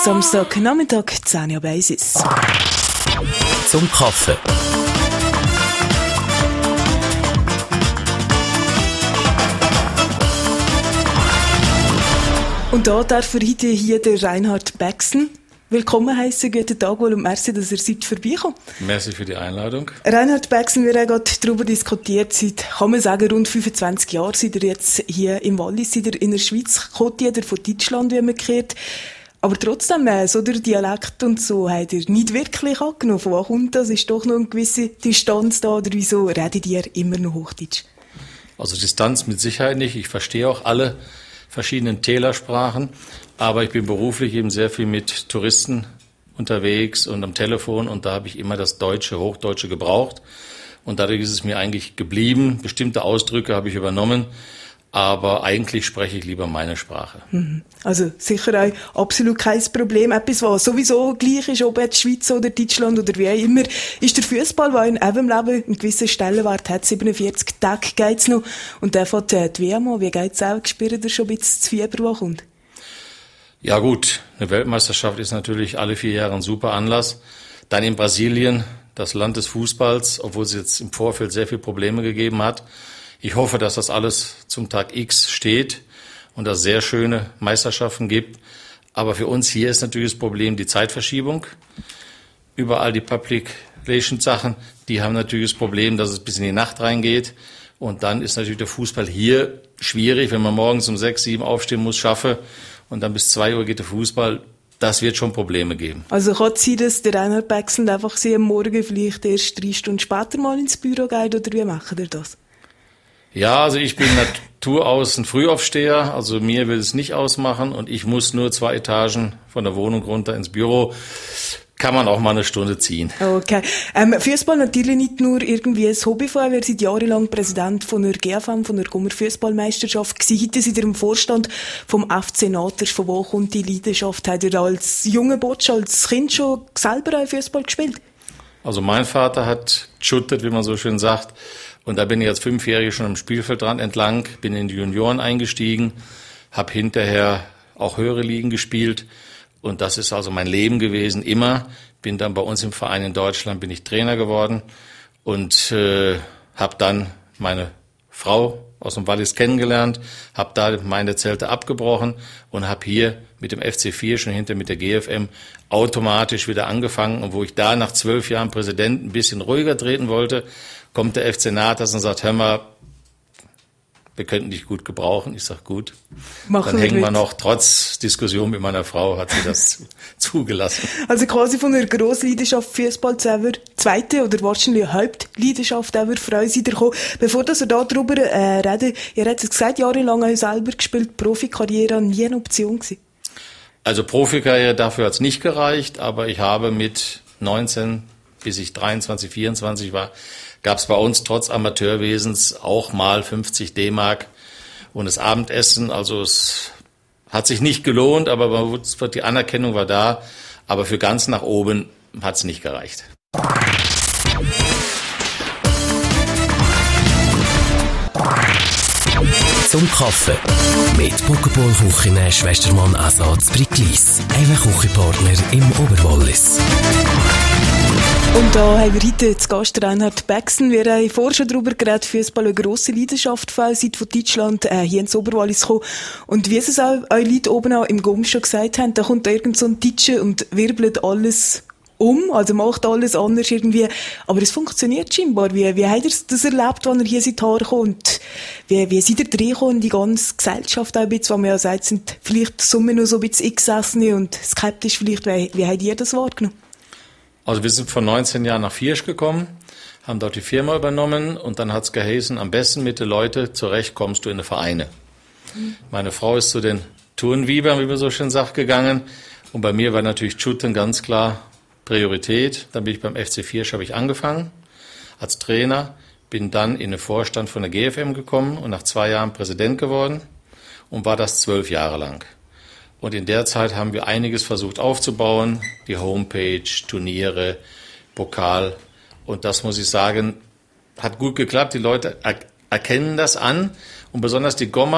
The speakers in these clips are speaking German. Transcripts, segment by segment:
Samstag Nachmittag, 10 Uhr Basis. Zum Kaffee. Und da darf heute hier der Reinhard Baxen willkommen heißen. Guten Tag wohl und merci, dass ihr seid vorbeigekommen. Merci für die Einladung. Reinhard Baxen, wir haben gerade darüber diskutiert, seit, kann man sagen, rund 25 Jahren seid ihr jetzt hier im Wallis, seid ihr in der Schweiz, kommt jeder von Deutschland, wie man kennt. Aber trotzdem, so der Dialekt und so, habt ihr nicht wirklich angenommen. Von wo kommt das? Ist doch noch eine gewisse Distanz da, oder wieso redet ihr immer noch Hochdeutsch? Also Distanz mit Sicherheit nicht. Ich verstehe auch alle verschiedenen Tälersprachen, aber ich bin beruflich eben sehr viel mit Touristen unterwegs und am Telefon und da habe ich immer das Deutsche, Hochdeutsche gebraucht und dadurch ist es mir eigentlich geblieben. Bestimmte Ausdrücke habe ich übernommen, aber eigentlich spreche ich lieber meine Sprache. Also sicher auch absolut kein Problem. Etwas, was sowieso gleich ist, ob jetzt Schweiz oder Deutschland oder wie auch immer, ist der Fußball, der in eurem Leben einen gewissen Stellenwert hat. 47 Tage geht's noch. Und der fährt die WM an. Wie geht's auch? Spürt ihr schon ein bisschen das Fieber, was kommt? Ja gut, eine Weltmeisterschaft ist natürlich alle 4 Jahre ein super Anlass. Dann in Brasilien, das Land des Fußballs, obwohl es jetzt im Vorfeld sehr viele Probleme gegeben hat. Ich hoffe, dass das alles zum Tag X steht und dass es sehr schöne Meisterschaften gibt. Aber für uns hier ist natürlich das Problem die Zeitverschiebung. Überall die Public Relations Sachen, die haben natürlich das Problem, dass es bis in die Nacht reingeht. Und dann ist natürlich der Fußball hier schwierig, wenn man morgens um 6, 7 aufstehen muss, schaffe und dann bis 2 Uhr geht der Fußball. Das wird schon Probleme geben. Also kann es sein, dass der Reinhard Baxen einfach am Morgen vielleicht erst 3 Stunden später mal ins Büro geht, oder wie macht ihr das? Ja, also ich bin Natur aus ein Frühaufsteher, also mir will es nicht ausmachen und ich muss nur 2 Etagen von der Wohnung runter ins Büro. Kann man auch mal eine Stunde ziehen. Okay. Fußball natürlich nicht nur irgendwie ein Hobby von euch. Ihr seid jahrelang Präsident von der GFM, von der Gummer Fußballmeisterschaft gewesen. Heute seid ihr im Vorstand vom FC Naters. Von wo kommt die Leidenschaft? Habt ihr als junger Botsch, als Kind schon selber auch Fußball gespielt? Also mein Vater hat geschuttet, wie man so schön sagt. Und da bin ich als 5-Jähriger schon am Spielfeldrand entlang, bin in die Junioren eingestiegen, habe hinterher auch höhere Ligen gespielt. Und das ist also mein Leben gewesen, immer. Bin dann bei uns im Verein in Deutschland, bin ich Trainer geworden und habe dann meine Frau aus dem Wallis kennengelernt, habe da meine Zelte abgebrochen und habe hier mit dem FC4 schon hinter mit der GFM automatisch wieder angefangen. Und wo ich da nach 12 Jahren Präsident ein bisschen ruhiger treten wollte, kommt der FC Naters und sagt, hör mal, wir könnten dich gut gebrauchen. Ich sag gut. Dann hängen wir noch, trotz Diskussion mit meiner Frau, hat sie das zugelassen. Also quasi von einer Grossleidenschaft Fußball zu einer zweiten oder wahrscheinlich Hauptleidenschaft ever Freude gekommen. Bevor wir da drüber reden, ihr habt es gesagt, jahrelang auch selber gespielt, Profikarriere nie eine Option gewesen. Also Profikarriere, dafür hat es nicht gereicht, aber ich habe mit 19, bis ich 23, 24 war, gab es bei uns trotz Amateurwesens auch mal 50 D-Mark und das Abendessen. Also es hat sich nicht gelohnt, aber die Anerkennung war da. Aber für ganz nach oben hat es nicht gereicht. Zum Kaffee mit Pokéball Küche Schwestermann Ersatz Briklis. Ein Küchenpartner im Oberwallis. Und da haben wir heute zu Gast Reinhard Baxen. Wir haben vorher schon darüber geredet, Fußball eine grosse Leidenschaft von seit von Deutschland hier ins Oberwallis gekommen. Und wie es auch eure Leute oben auch im Gumm schon gesagt haben, da kommt da irgend so ein Deutscher und wirbelt alles also macht alles anders irgendwie. Aber es funktioniert scheinbar. Wie habt ihr das erlebt, als ihr hier seid hergekommen? Und wie seid ihr reingekommen in die ganze Gesellschaft auch ein bisschen, wo man ja sagt, sind vielleicht Summe noch so ein bisschen Eingesessene und skeptisch vielleicht. Wie habt ihr das wahrgenommen? Also wir sind vor 19 Jahren nach Viersch gekommen, haben dort die Firma übernommen und dann hat's geheißen, am besten mit den Leuten zurechtkommst du in die Vereine. Meine Frau ist zu den Turnwiebern, wie man so schön sagt, gegangen und bei mir war natürlich Shooten ganz klar Priorität. Dann bin ich beim FC Viersch, habe ich angefangen als Trainer, bin dann in den Vorstand von der GFM gekommen und nach 2 Jahren Präsident geworden und war das 12 Jahre lang. Und in der Zeit haben wir einiges versucht aufzubauen, die Homepage, Turniere, Pokal. Und das muss ich sagen, hat gut geklappt. Die Leute erkennen das an. Und besonders die Gommer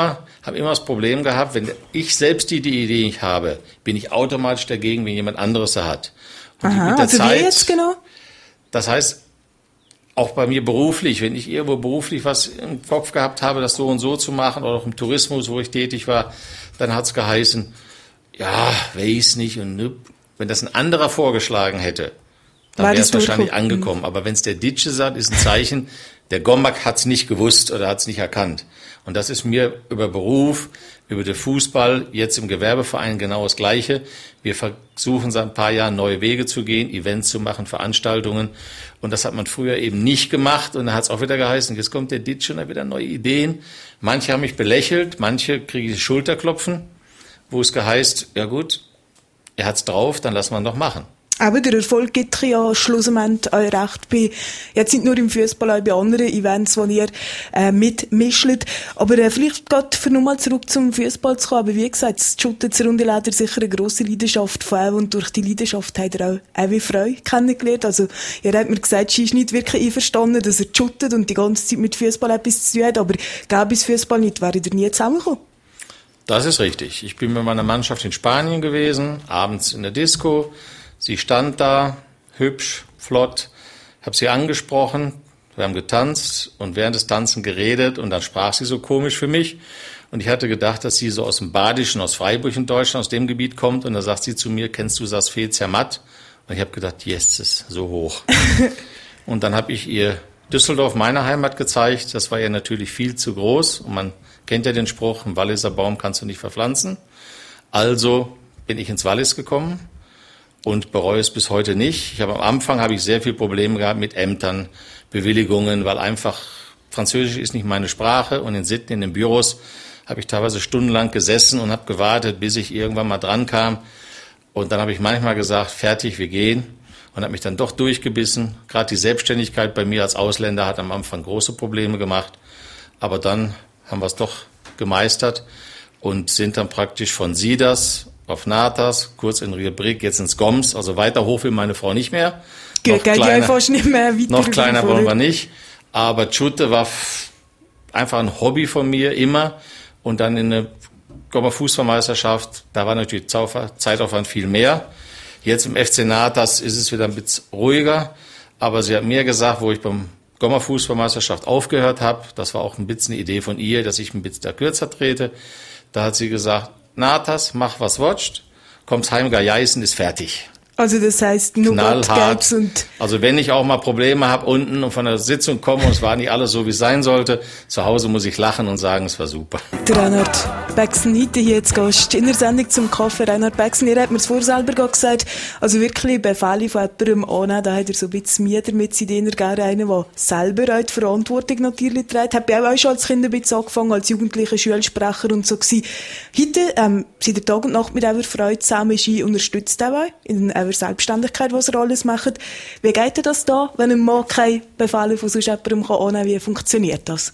habe immer das Problem gehabt, wenn ich selbst die Idee nicht habe, bin ich automatisch dagegen, wenn jemand anderes sie hat. Und Aha, mit der also Zeit, wie jetzt genau? Das heißt, auch bei mir beruflich, wenn ich irgendwo beruflich was im Kopf gehabt habe, das so und so zu machen, oder auch im Tourismus, wo ich tätig war, dann hat's geheißen, ja, weiß nicht. Und wenn das ein anderer vorgeschlagen hätte, dann wäre es wahrscheinlich angekommen. Aber wenn es der Ditsche sagt, ist ein Zeichen, der Gombak hat's nicht gewusst oder hat's nicht erkannt. Und das ist mir über Beruf, über den Fußball, jetzt im Gewerbeverein genau das Gleiche. Wir versuchen seit ein paar Jahren neue Wege zu gehen, Events zu machen, Veranstaltungen. Und das hat man früher eben nicht gemacht. Und dann hat es auch wieder geheißen, jetzt kommt der Ditsche und hat wieder neue Ideen. Manche haben mich belächelt, manche kriege ich Schulterklopfen, wo es geheißt, ja gut, er hat's drauf, dann lassen wir ihn doch machen. Aber der Erfolg gibt ja schlussendlich auch recht bei, jetzt nicht nur im Fußball, auch bei anderen Events, wo ihr mitmischt. Aber vielleicht gerade für nochmal zurück zum Fußball zu kommen. Aber wie gesagt, das Shooten zur Runde Leder sicher eine grosse Leidenschaft von ihm und durch die Leidenschaft hat er auch wie Freude kennengelernt. Also, ihr habt mir gesagt, sie ist nicht wirklich einverstanden, dass er shootet und die ganze Zeit mit Fußball etwas zu tun hat. Aber gäbe es Fußball nicht, wäre ihr nie zusammengekommen. Das ist richtig. Ich bin mit meiner Mannschaft in Spanien gewesen, abends in der Disco. Sie stand da, hübsch, flott, habe sie angesprochen, wir haben getanzt und während des Tanzen geredet und dann sprach sie so komisch für mich und ich hatte gedacht, dass sie so aus dem Badischen, aus Freiburg in Deutschland, aus dem Gebiet kommt und da sagt sie zu mir, kennst du Sasfee Zermatt? Und ich habe gedacht, yes, das ist so hoch. Und dann habe ich ihr Düsseldorf, meine Heimat, gezeigt, das war ihr natürlich viel zu groß und man kennt ja den Spruch, ein Walliser Baum kannst du nicht verpflanzen. Also bin ich ins Wallis gekommen. Und bereue es bis heute nicht. Am Anfang habe ich sehr viel Probleme gehabt mit Ämtern, Bewilligungen, weil einfach Französisch ist nicht meine Sprache. Und in Sitten, in den Büros, habe ich teilweise stundenlang gesessen und habe gewartet, bis ich irgendwann mal dran kam. Und dann habe ich manchmal gesagt, fertig, wir gehen. Und habe mich dann doch durchgebissen. Gerade die Selbstständigkeit bei mir als Ausländer hat am Anfang große Probleme gemacht. Aber dann haben wir es doch gemeistert und sind dann praktisch von Sieders auf Natas, kurz in Riebrich, jetzt ins Goms, also weiter hoch will meine Frau nicht mehr. Noch kleiner wollen wir nicht. Aber Schutte war einfach ein Hobby von mir, immer. Und dann in der Gommer Fußballmeisterschaft, da war natürlich Zeitaufwand viel mehr. Jetzt im FC Natas ist es wieder ein bisschen ruhiger. Aber sie hat mir gesagt, wo ich beim Gommer Fußballmeisterschaft aufgehört habe, das war auch ein bisschen eine Idee von ihr, dass ich ein bisschen da kürzer trete. Da hat sie gesagt, Natas, mach was watcht, kommst heim, Geisen ist fertig. Also das heißt, nur knallhart. Also wenn ich auch mal Probleme habe unten und von der Sitzung komme und es war nicht alles so, wie es sein sollte, zu Hause muss ich lachen und sagen, es war super. Der Reinhard Bexen heute hier jetzt Gast in der Sendung zum Kaffee. Reinhard Bexen, ihr habt mir es vorher selber gesagt, also wirklich Befehle von jemandem annehmen, da hat er so ein bisschen Mühe damit, sie denen gerne einen, der selber auch die Verantwortung natürlich trägt. Habt ihr auch schon als Kind ein bisschen angefangen, als jugendlicher Schulsprecher und so gewesen. Heute, seid ihr Tag und Nacht mit eurer Freude zusammen, ist unterstützt auch in Selbstständigkeit, was ihr alles macht. Wie geht das da, wenn ein Mann keine Befehle von sonst jemandem annehmen kann? Wie funktioniert das?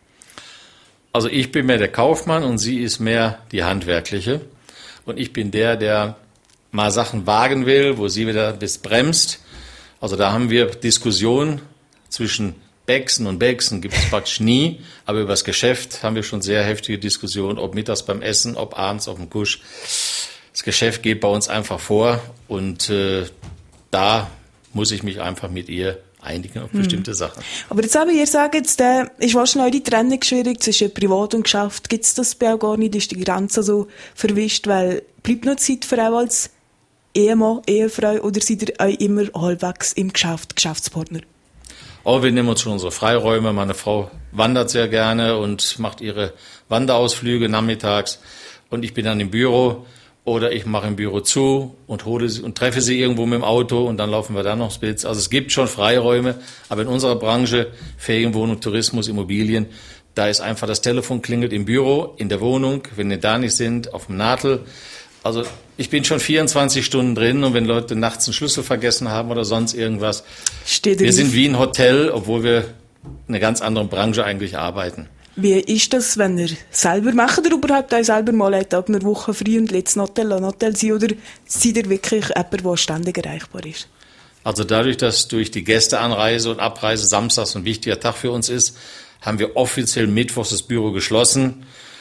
Also ich bin mehr der Kaufmann und sie ist mehr die Handwerkliche. Und ich bin der mal Sachen wagen will, wo sie wieder bis bremst. Also da haben wir Diskussionen zwischen Bexen und Bexen gibt es praktisch nie. Aber über das Geschäft haben wir schon sehr heftige Diskussionen, ob mittags beim Essen, ob abends auf dem Kusch. Das Geschäft geht bei uns einfach vor und da muss ich mich einfach mit ihr einigen auf bestimmte Sachen. Aber jetzt aber, ihr sagt jetzt, ist wahrscheinlich die Trennung schwierig zwischen Privat und Geschäft. Gibt es das bei euch gar nicht? Ist die Grenze so verwischt? Weil bleibt noch Zeit für euch als Ehemann, Ehefrau oder seid ihr euch immer halbwegs im Geschäft, Geschäftspartner? Oh, wir nehmen uns schon unsere Freiräume. Meine Frau wandert sehr gerne und macht ihre Wanderausflüge nachmittags und ich bin dann im Büro. Oder ich mache im Büro zu und hole sie und treffe sie irgendwo mit dem Auto und dann laufen wir da noch spitz. Also es gibt schon Freiräume, aber in unserer Branche, Ferienwohnung, Tourismus, Immobilien, da ist einfach das Telefon klingelt im Büro, in der Wohnung, wenn wir da nicht sind, auf dem Nadel. Also ich bin schon 24 Stunden drin und wenn Leute nachts einen Schlüssel vergessen haben oder sonst irgendwas, wir sind wie ein Hotel, obwohl wir in einer ganz anderen Branche eigentlich arbeiten. Wie ist das, wenn ihr selber macht, oder überhaupt auch selber mal einen Tag in der Woche frei und lässt ein Hotel sein, oder seid ihr wirklich jemand, der ständig erreichbar ist? Also dadurch, dass durch die Gästeanreise und Abreise samstags ein wichtiger Tag für uns ist, haben wir offiziell mittwochs das Büro geschlossen.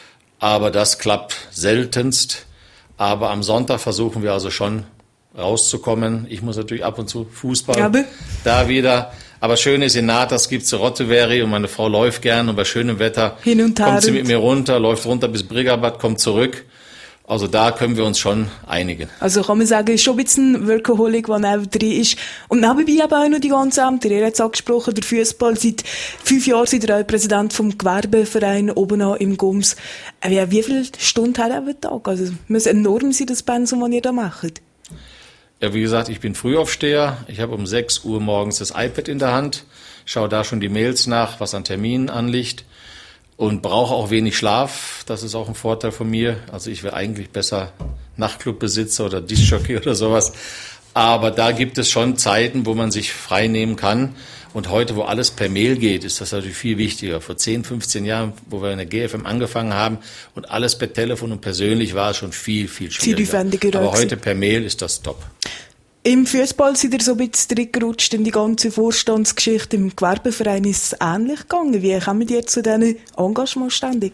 Aber das klappt seltenst. Aber am Sonntag versuchen wir also schon rauszukommen. Ich muss natürlich ab und zu Fußball da wieder. Aber schön ist, in Natas gibt's Rotteveri und meine Frau läuft gern und bei schönem Wetter kommt sie mit mir runter, läuft runter bis Brigabad, kommt zurück. Also da können wir uns schon einigen. Also kann man sagen, ist schon ein bisschen Workaholic, der neben drin ist. Und nebenbei eben auch noch die ganze Ämter. Ihr habt es angesprochen, der Fußball. Seit 5 Jahren seid ihr auch Präsident vom Gewerbeverein oben im Gums. Wie viele Stunden hat ihr am Tag? Also muss enorm sein, das Pensum, das ihr da macht. Ja, wie gesagt, ich bin Frühaufsteher. Ich habe um 6 Uhr morgens das iPad in der Hand, schaue da schon die Mails nach, was an Terminen anliegt und brauche auch wenig Schlaf. Das ist auch ein Vorteil von mir. Also ich wäre eigentlich besser Nachtclubbesitzer oder Diskjockey oder sowas. Aber da gibt es schon Zeiten, wo man sich frei nehmen kann. Und heute, wo alles per Mail geht, ist das natürlich viel wichtiger. Vor 10, 15 Jahren, wo wir in der GFM angefangen haben und alles per Telefon und persönlich war es schon viel, viel schwieriger. Aber heute per Mail ist das top. Im Fußball sind ihr so ein bisschen zurückgerutscht in die ganze Vorstandsgeschichte. Im Gewerbeverein ist es ähnlich gegangen. Wie kommen die zu diesen Engagements ständig?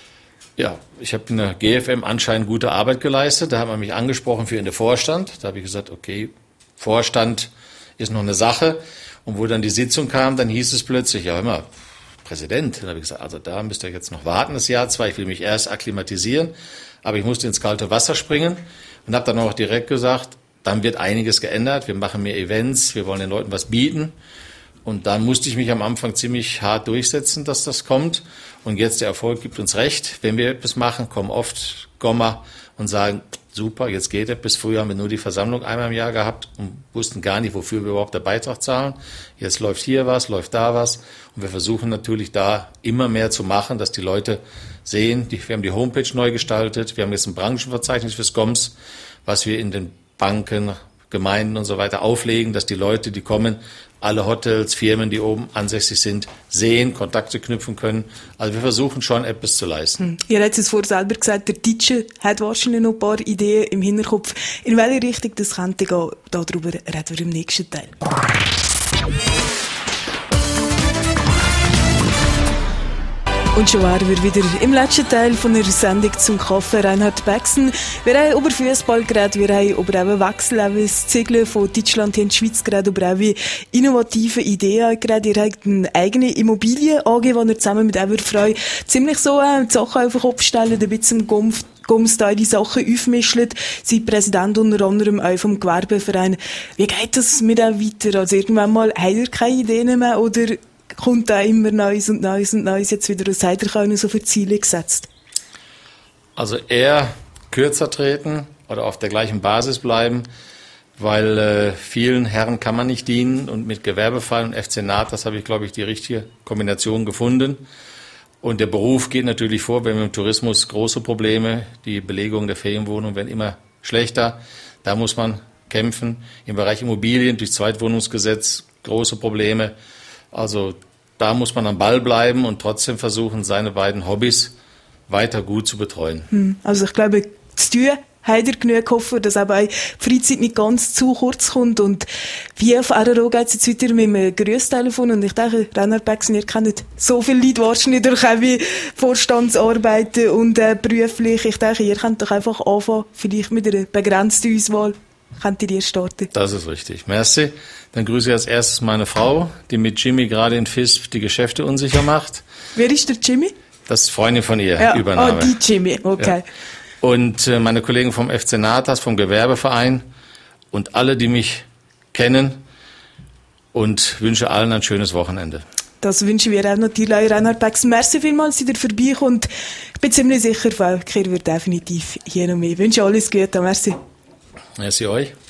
Ja, ich habe in der GFM anscheinend gute Arbeit geleistet. Da hat man mich angesprochen für in den Vorstand. Da habe ich gesagt, okay, Vorstand ist noch eine Sache. Und wo dann die Sitzung kam, dann hieß es plötzlich, ja hör mal, Präsident. Dann habe ich gesagt, also da müsst ihr jetzt noch warten, das Jahr 2. Ich will mich erst akklimatisieren. Aber ich musste ins kalte Wasser springen und habe dann auch direkt gesagt, dann wird einiges geändert. Wir machen mehr Events, wir wollen den Leuten was bieten. Und dann musste ich mich am Anfang ziemlich hart durchsetzen, dass das kommt. Und jetzt der Erfolg gibt uns recht. Wenn wir etwas machen, kommen oft Gommer und sagen, super, jetzt geht es. Bis früher haben wir nur die Versammlung einmal im Jahr gehabt und wussten gar nicht, wofür wir überhaupt den Beitrag zahlen. Jetzt läuft hier was, läuft da was. Und wir versuchen natürlich da immer mehr zu machen, dass die Leute sehen. Wir haben die Homepage neu gestaltet. Wir haben jetzt ein Branchenverzeichnis fürs GOMS, was wir in den Banken, Gemeinden und so weiter auflegen, dass die Leute, die kommen, alle Hotels, Firmen, die oben ansässig sind, sehen, Kontakte knüpfen können. Also wir versuchen schon, etwas zu leisten. Ihr habt es vorher selber gesagt, der Deutsche hat wahrscheinlich noch ein paar Ideen im Hinterkopf. In welche Richtung das könnte gehen, darüber reden wir im nächsten Teil. Und schon wären wir wieder im letzten Teil von der Sendung zum Kaffee Reinhard Bexen. Wir haben über Fußball geredet, wir haben über einen Wechsel, das Ziegeln von Deutschland hier in die Schweiz geredet, über auch innovative Ideen geredet. Ihr habt eine eigene Immobilien AG, wo ihr zusammen mit eurer Frau ziemlich so die Sachen auf den Kopf stellt, ein bisschen Gums da die Sachen aufmischen. Sie Präsident unter anderem auch vom Gewerbeverein. Wie geht das mit euch weiter? Also irgendwann mal habt ihr keine Ideen mehr oder kommt da immer Neues und Neues und Neues jetzt wieder aus? Habt ihr so viele Ziele gesetzt? Also eher kürzer treten oder auf der gleichen Basis bleiben, weil vielen Herren kann man nicht dienen und mit Gewerbeverein und FC Natas habe ich, glaube ich, die richtige Kombination gefunden. Und der Beruf geht natürlich vor, wenn wir im Tourismus große Probleme, die Belegung der Ferienwohnungen werden immer schlechter, da muss man kämpfen. Im Bereich Immobilien durch Zweitwohnungsgesetz große Probleme. Also da muss man am Ball bleiben und trotzdem versuchen, seine beiden Hobbys weiter gut zu betreuen. Also ich glaube, zu tun habt ihr genug gehofft, dass aber die Freizeit nicht ganz zu kurz kommt. Und wie auf RRO geht es jetzt weiter mit einem Grüßtelefon. Und ich denke, Reinhard Bexen, ihr kennt so viele Leute wahrscheinlich durch wie Vorstandsarbeiten und beruflich. Ich denke, ihr könnt doch einfach anfangen, vielleicht mit einer begrenzten Auswahl. Könnt ihr starten? Das ist richtig. Merci. Dann grüße ich als erstes meine Frau, die mit Jimmy gerade in FISP die Geschäfte unsicher macht. Wer ist der Jimmy? Das ist Freundin von ihr, ja. Übernahme. Oh, die Jimmy, okay. Ja. Und meine Kollegen vom FC Natas, vom Gewerbeverein und alle, die mich kennen und wünsche allen ein schönes Wochenende. Das wünschen wir auch natürlich Reinhard Bexen. Merci vielmals, dass ihr vorbeikommt. Ich bin ziemlich sicher, Falkir wird definitiv hier noch mehr. Ich wünsche alles Gute. Merci. Merci euch.